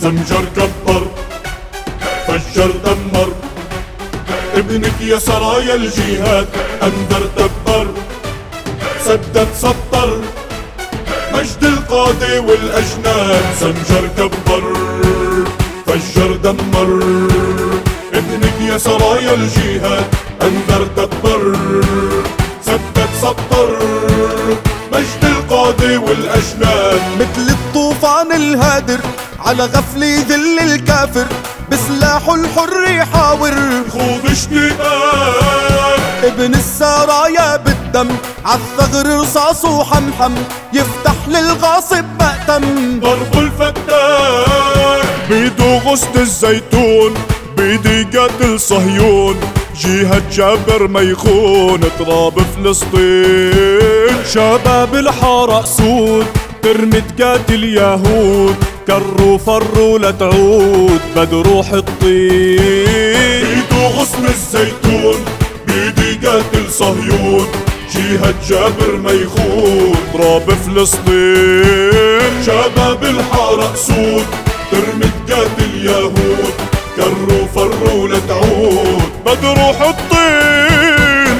زمجر كبر فجر دمر، ابنك يا سرايا الجهاد أنذر دبر، سدد سطر مجد القادة والأجناد. زمجر كبر فجر دمر، ابنك يا سرايا الجهاد أنذر دبر، سدد سطر مجد القادة والأجناد. مثل الطوفان الهادر على غفلة ذل الكافر، بسلاحه الحر يحاور خوض اشتباك. ابن السرايا بالدم عالثغر رصاصه حمحم، يفتح للغاصب مأتم ضرب الفتاك. بيدو غصن الزيتون بيدي قاتل صهيون، جهة جابر ما يخون تراب فلسطين. شباب الحارة أسود ترمي تقاتل يهود، كروا فروا لتعود بدروح الطين. بيدو غصن الزيتون بيدي قاتل صهيون، جهة جابر ما يخون تراب فلسطين. شباب الحارة أسود ترمي تقاتل يهود، كروا فروا لتعود بدروح الطين.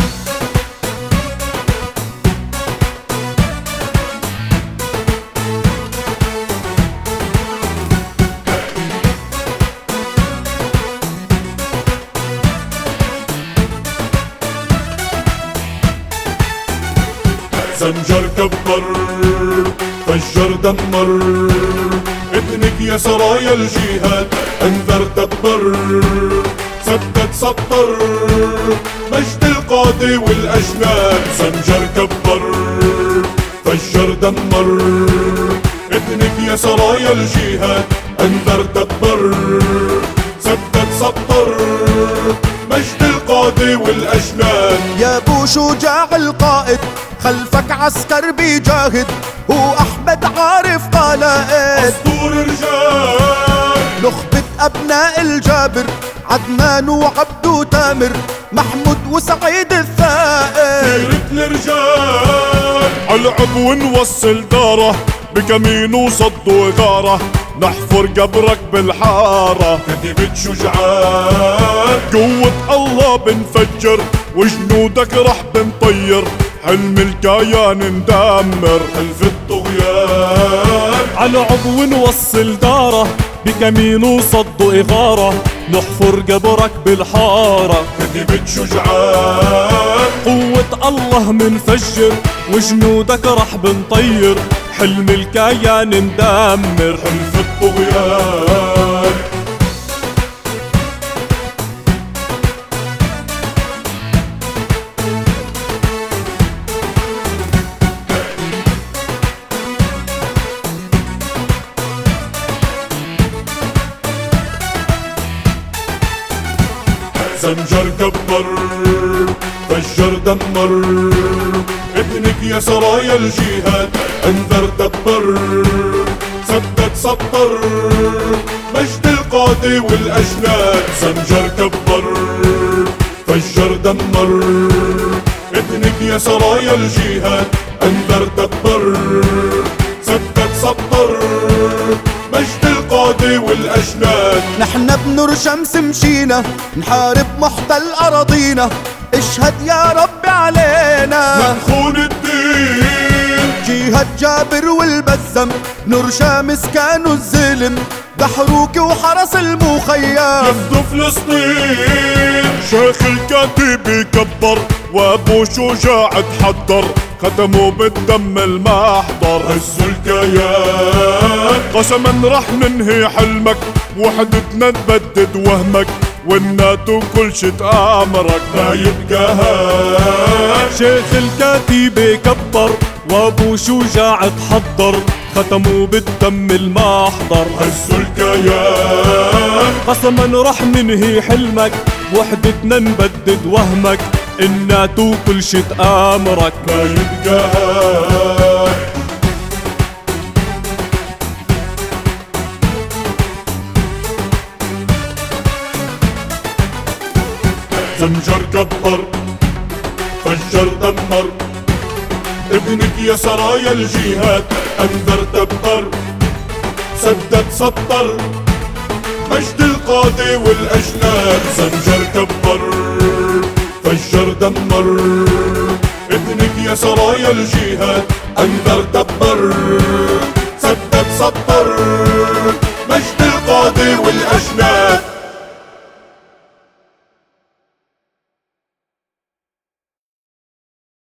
زمجر كبر فجر دمر، ابنك يا سرايا الجهاد أنذر دبر، سدد سطر مجد القادة والأجناد. زمجر كبر فجر دمر، ابنك يا سرايا الجهاد أنذر دبر، سدد سطر مجد القادة والأجناد. يا ابو شجاع القائد خلفك عسكر بيجاهد، هو احمد عارف قلائد أسطور رجال. نخبة ابناء الجابر عدنان وعبد وتامر، محمود وسعيد الثائر. سيرة الرجال العب ونوصل داره، بكمين وصد وغاره نحفر قبرك بالحارة. كتيبة شجعان قوة الله بنفجر، وجنودك رح بنطير، حلم الكيان ندمر حلف الطغيان. عالعب ونوصل داره، بكمين وصد وإغارة نحفر قبرك بالحارة. كتيبة شجعان قوة الله منفجر، وجنودك رح بنطير، حلم الكيان ندمر حلف الطغيان. زمجر كبر فجر دمر، ابنك يا سرايا الجهاد أنذر دبر، سدد سطر مجد القادة والأجناد. زمجر كبر فجر دمر، ابنك يا سرايا الجهاد أنذر دبر، سدد سطر مجد القادة والأجناد. نحن بنور شمس مشينا نحارب محتل أراضينا، اشهد يا رب علينا منخون الدين. جهة جابر والبزم نور شامس كانوا الزلم، بحروك وحرس المخيم يفدوا فلسطين. شيخ الكاتب يكبر وابو شجاع تحضر، ختموا بالدم المحضر هزوا الكيان. قسما رح ننهي حلمك، وحدتنا نبدد وهمك، والناتو كل شي تآمرك ما يبقى هان. شيخ الكتيبة كبر وابو شجاع تحضر، ختموا بالدم المحضر هزوا الكيان. قسما رح ننهي حلمك، وحدتنا نبدد وهمك، الناتو كل شي تآمرك ما يبقى هان. زمجر كبر فجر دمر، ابنك يا سرايا الجهاد أنذر دبر، سدد سطر مجد القادة والأجناد. زنجر كبر فجر دمر ابنك يا سرايا الجهاد، أنذر دبر